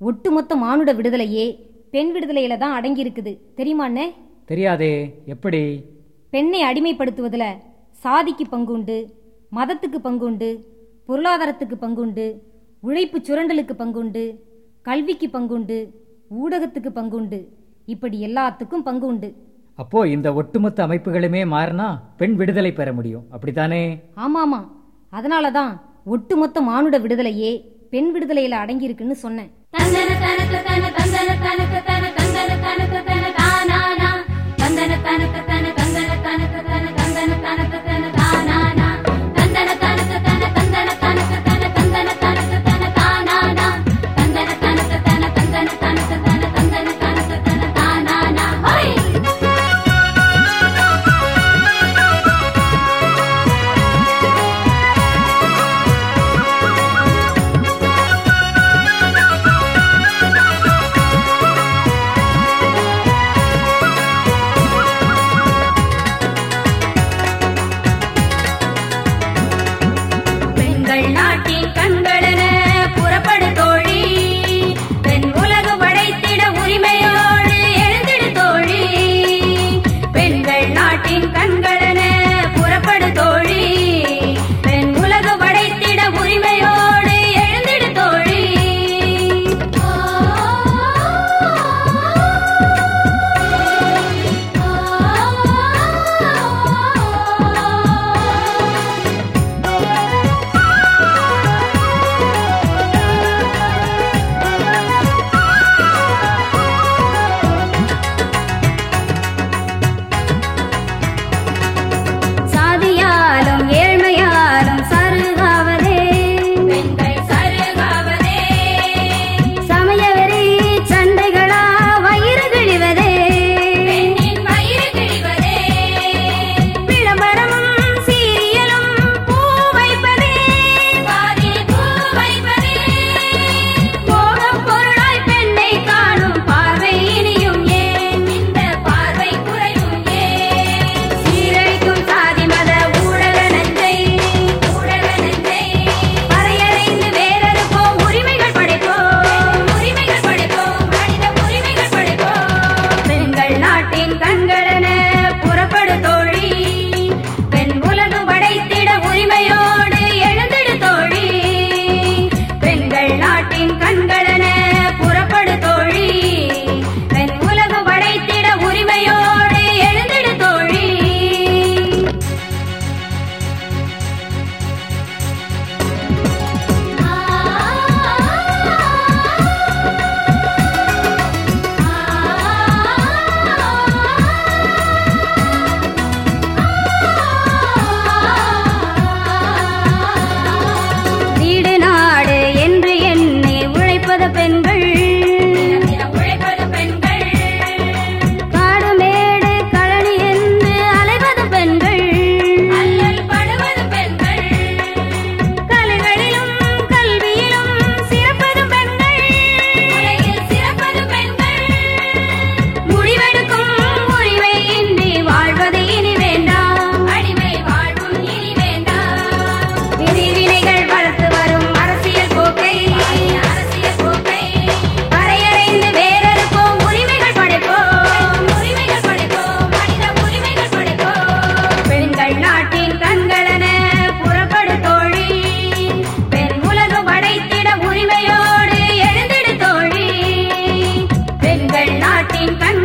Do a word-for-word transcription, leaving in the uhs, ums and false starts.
ஒட்டுமொத்த மானுட விடுதலையே பெண் விடுதலையில தான் அடங்கி இருக்குது. தெரியுமாண்ணே? தெரியாதே. எப்படி? பெண்ணை அடிமைப்படுத்துவதில் சாதிக்கு பங்குண்டு, மதத்துக்கு பங்குண்டு, பொருளாதாரத்துக்கு பங்குண்டு, உழைப்பு சுரண்டலுக்கு பங்குண்டு, கல்விக்கு பங்குண்டு, ஊடகத்துக்கு பங்குண்டு, இப்படி எல்லாத்துக்கும் பங்கு உண்டு. அப்போ இந்த ஒட்டுமொத்த அமைப்புகளுமே மாறினா பெண் விடுதலை பெற முடியும், அப்படித்தானே? ஆமாமா, அதனாலதான் ஒட்டுமொத்த மானுட விடுதலையே பெண் விடுதலையில அடங்கி இருக்குன்னு சொன்னேன். நாட்டின் கண்